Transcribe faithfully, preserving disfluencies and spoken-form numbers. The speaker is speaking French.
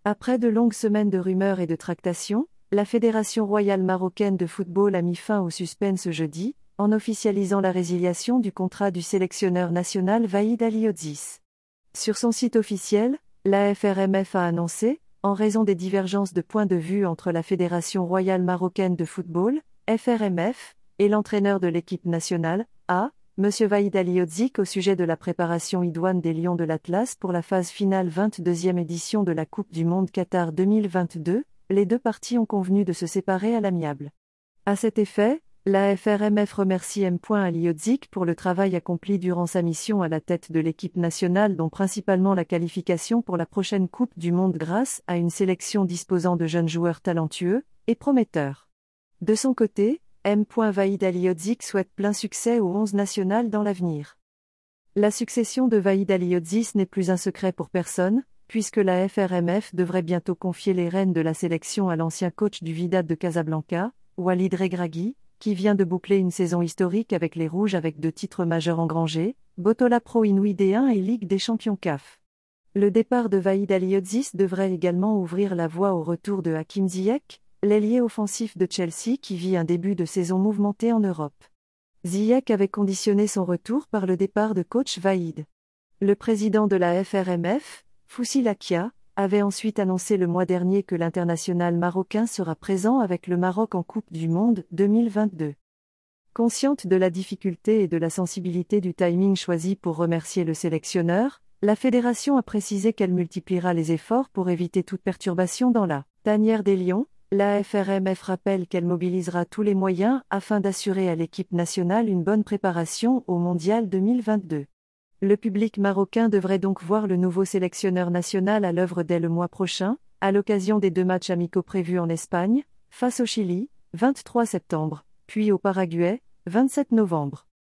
Après de longues semaines de rumeurs et de tractations, la Fédération royale marocaine de football a mis fin au suspense jeudi, en officialisant la résiliation du contrat du sélectionneur national Waïd Halioudis. Sur son site officiel, la F R M F a annoncé, en raison des divergences de points de vue entre la Fédération royale marocaine de football, F R M F, et l'entraîneur de l'équipe nationale, A, M. Waïd Halioudis au sujet de la préparation idoine des Lions de l'Atlas pour la phase finale vingt-deuxième édition de la Coupe du Monde Qatar deux mille vingt-deux, les deux parties ont convenu de se séparer à l'amiable. À cet effet, la F R M F remercie M. Halioudis pour le travail accompli durant sa mission à la tête de l'équipe nationale dont principalement la qualification pour la prochaine Coupe du Monde grâce à une sélection disposant de jeunes joueurs talentueux et prometteurs. De son côté, M. Waïd Halioudis souhaite plein succès au onze national dans l'avenir. La succession de Waïd Halioudis n'est plus un secret pour personne, puisque la F R M F devrait bientôt confier les rênes de la sélection à l'ancien coach du Wydad de Casablanca, Walid Regragui, qui vient de boucler une saison historique avec les Rouges avec deux titres majeurs engrangés, Botola Pro Inouï D un et Ligue des Champions C A F. Le départ de Waïd Halioudis devrait également ouvrir la voie au retour de Hakim Ziyech, l'ailier offensif de Chelsea qui vit un début de saison mouvementé en Europe. Ziyech avait conditionné son retour par le départ de coach Waïd. Le président de la F R M F, Foussi Lakia, avait ensuite annoncé le mois dernier que l'international marocain sera présent avec le Maroc en Coupe du Monde deux mille vingt-deux. Consciente de la difficulté et de la sensibilité du timing choisi pour remercier le sélectionneur, la fédération a précisé qu'elle multipliera les efforts pour éviter toute perturbation dans la tanière des Lions. La F R M F rappelle qu'elle mobilisera tous les moyens afin d'assurer à l'équipe nationale une bonne préparation au Mondial deux mille vingt-deux. Le public marocain devrait donc voir le nouveau sélectionneur national à l'œuvre dès le mois prochain, à l'occasion des deux matchs amicaux prévus en Espagne, face au Chili, vingt-trois septembre, puis au Paraguay, vingt-sept novembre.